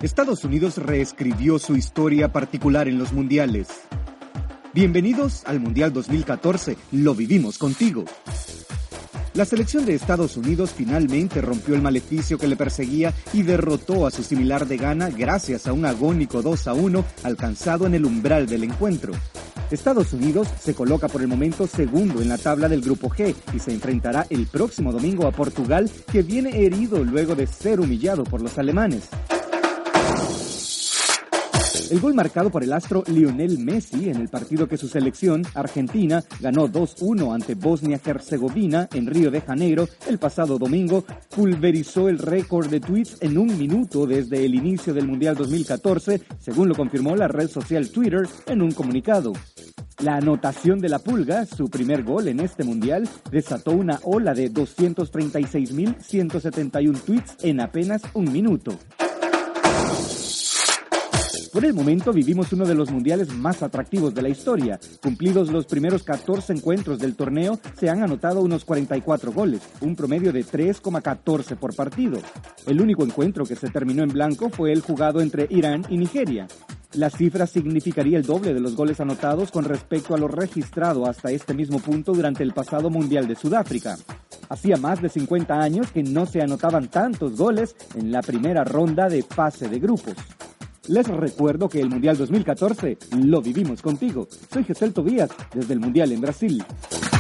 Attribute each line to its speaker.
Speaker 1: Estados Unidos reescribió su historia particular en los mundiales. Bienvenidos al Mundial 2014, lo vivimos contigo. La selección de Estados Unidos finalmente rompió el maleficio que le perseguía y derrotó a su similar de Ghana gracias a un agónico 2-1 alcanzado en el umbral del encuentro. Estados Unidos se coloca por el momento segundo en la tabla del Grupo G y se enfrentará el próximo domingo a Portugal, que viene herido luego de ser humillado por los alemanes. El gol marcado por el astro Lionel Messi en el partido que su selección, Argentina, ganó 2-1 ante Bosnia-Herzegovina en Río de Janeiro el pasado domingo, pulverizó el récord de tweets en un minuto desde el inicio del Mundial 2014, según lo confirmó la red social Twitter en un comunicado. La anotación de la Pulga, su primer gol en este Mundial, desató una ola de 236.171 tweets en apenas un minuto. Por el momento vivimos uno de los mundiales más atractivos de la historia. Cumplidos los primeros 14 encuentros del torneo, se han anotado unos 44 goles, un promedio de 3,14 por partido. El único encuentro que se terminó en blanco fue el jugado entre Irán y Nigeria. La cifra significaría el doble de los goles anotados con respecto a lo registrado hasta este mismo punto durante el pasado Mundial de Sudáfrica. Hacía más de 50 años que no se anotaban tantos goles en la primera ronda de fase de grupos. Les recuerdo que el Mundial 2014 lo vivimos contigo. Soy Gesell Tobías, desde el Mundial en Brasil.